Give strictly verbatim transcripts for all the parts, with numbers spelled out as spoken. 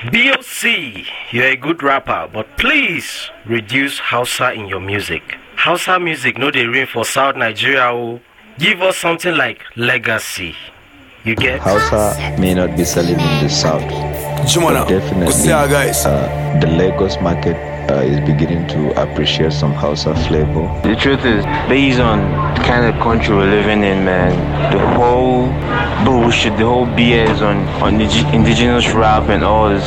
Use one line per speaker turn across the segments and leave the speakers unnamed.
B O C, you're a good rapper, but please reduce Hausa in your music. Hausa music, no they ring for South Nigeria. Oh. Give us something like Legacy. You get?
Hausa may not be selling in the South, but definitely uh, the Lagos market uh, is beginning to appreciate some Hausa flavor.
The truth is, based on the kind of country we're living in, man, the whole bullshit, the whole B S on, on indigenous rap and all is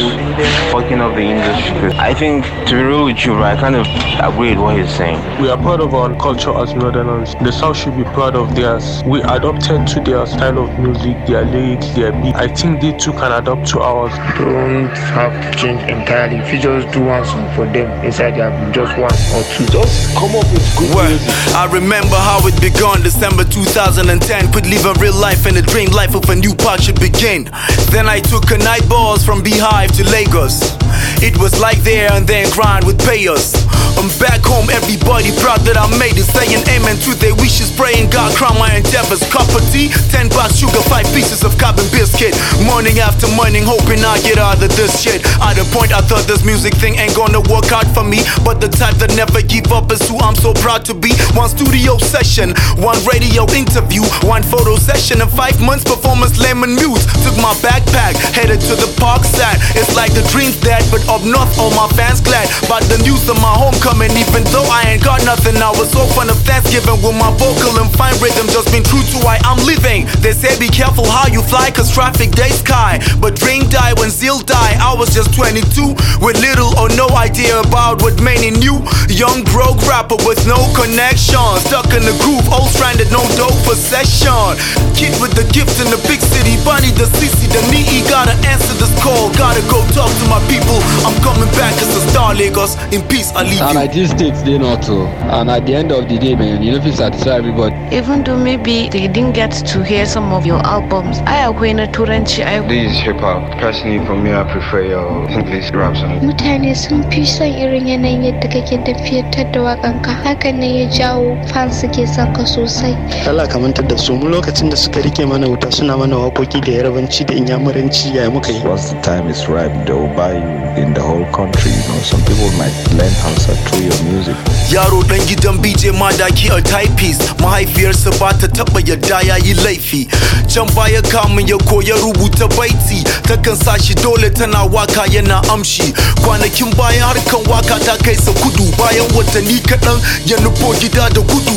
fucking up the industry. I think, to be real with you, right, I kind of agree with what he's saying.
We are proud of our culture as Northerners. The South should be proud of theirs. We adopted to their style of music, their lyrics, their beat. I think they too can adopt to ours.
Don't have to change entirely. If you just do one song for them, inside you have just one or two. Just come up with good
well,
music.
I remember how it began, December two thousand ten. Quit living real life and the dream life of a new part should begin. Then I took a night balls from Beehive to Lagos. It was like there and then grind with payers. I'm back home, everybody proud that I made it. Saying amen to their wishes, praying God crown my endeavors. Cup of tea, ten bucks sugar, five pieces of carbon biscuit. Morning after morning, hoping I get out of this shit. At a point I thought this music thing ain't gonna work out for me, but the type that never give up is who I'm so proud to be. One studio session, one radio interview, one photo session, and five months performance lemon muse. Took my backpack, headed to the park side. It's like the dream's dead, but up north all my fans glad about the news of my homecoming. Even though I ain't got nothing, I was so fun of Thanksgiving with my vocal and fine rhythm. Just been true to why I'm living. They say be careful how you fly, cause traffic day sky. But dream die when zeal die. I was just twenty-two with little or no idea about what many knew. Young broke rapper with no connection, stuck in the groove, old stranded, no dope possession. Kid with the gift in the big city, Bunny the C C, the knee. Gotta answer this call, gotta go talk to my people. I'm coming back as a star, Lagos. In peace, I leave
and
you.
I just take they not to. And at the end of the day, man, you know if you satisfy everybody.
Even though maybe they didn't get to hear some of your albums, I agree in a Turanci.
This is hip hop. Personally, for me, I prefer your English rap song.
Mutane sun fi son irin yanayin yadda kake tafiyar da waƙanka, hakan ne ya jawo fans suke son ka sosai.
Allah ka mantar da su mu lokacin da suka rike mana wuta suna mana waƙoƙi da Yarabanci da Inyamuranci ya muka yi.
Once the time is ripe, they will buy you in the whole country. You know, some people might learn Hausa through your music.
Yaro dan gidan B J Madaki a typist, mahaifiyarsa ba ta taba yadda yayi laifi. Can baya kamun ya koya rubuta baiti, takan sa shi dole tana waka yana amshi. Kwanakin bayan harkan waka ta kai sa kudu, bayan watanni kaɗan ya nufo gida da gudu.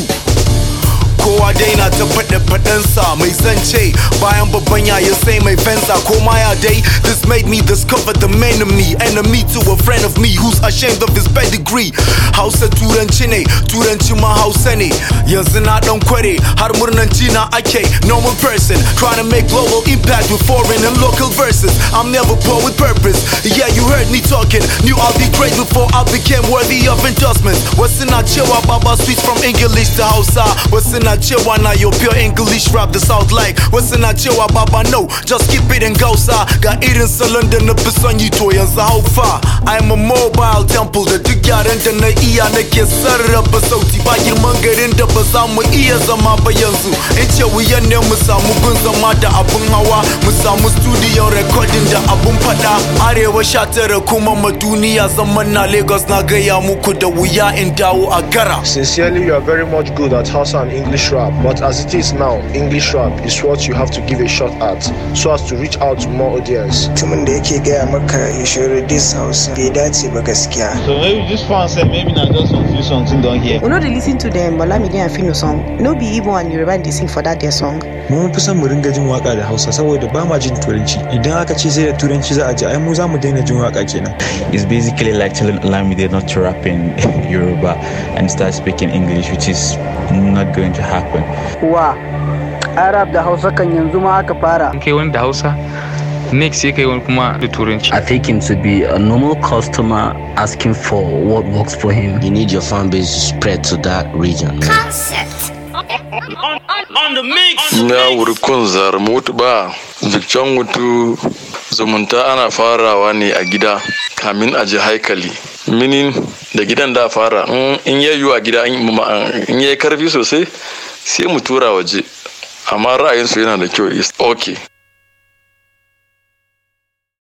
Kowa dai na ta faɗe faɗensa mai zance, bayan babban yaya sai mai fensa. Ko maya dai, this made me discover the man in me, enemy to a friend of me who's ashamed of his pedigree. Hausa turanci ne, turanci ma Hausa ne. Yanzu na ɗan kware, har murnanci na ake. Normal person, trying to make global impact with foreign and local verses. I'm never poor with purpose. Yeah, you heard me talking, knew I'll be great before I became worthy of endorsements. What's in our chewa, Baba switch from English to Hausa. What's in our chewa now, your pure English rap the South like. What's in our chewa, Baba no, just keep it in Gausa. Got irin salon da na fi son yi to yanzu how far. I'm a mobile temple da duk yaran da na iya nake sarrafa sauti. Ba girman garin da ba za mu iya zama ba yanzu. In ce wuyan ne mu samu gun zama da abun hawa, mu samu studio recording da abun fada. Arewa sha tara kuma ma duniya zaman na Lagos na gaya muku da wuya in dawo a gara.
Sincerely, you are very much good at Hausa and English rap, but as it is now, English rap is what you have to give a shot at, so as to reach out to more audience.
Mutumin da yake gaya maka you should reduce Hausa bai dace ba gaskiya.
So maybe this fan said maybe not just some few songs in down here.
We know they listen to them Olamide and Fino song. No be Igbo and Yoruba they sing for that their song.
Mun fi son mu ringa jin waka da Hausa saboda ba ma jin Turanci. Idan aka ce sai da Turanci za a ji ai mu za mu daina jin waka kenan.
It's basically like telling Olamide not to rap in Yoruba and start speaking English, which is not going to happen.
Wa Arab da Hausa kan yanzu ma aka fara.
Kai wani da Hausa next sai kai wani kuma da Turanci.
I take him to be a normal customer asking for what works for him. You need your fan base to spread to that region.
Concept.
on, on, on the mix.
Na wurkun zarmut ba, zikcan wutu zumunta ana farawa ne a gida kamin a ji haikali. Minin da gidan da fara in yayi a gida in yayi karfi sosai sai mu tura waje. Amma ra'ayinsu yana da kyau is okay.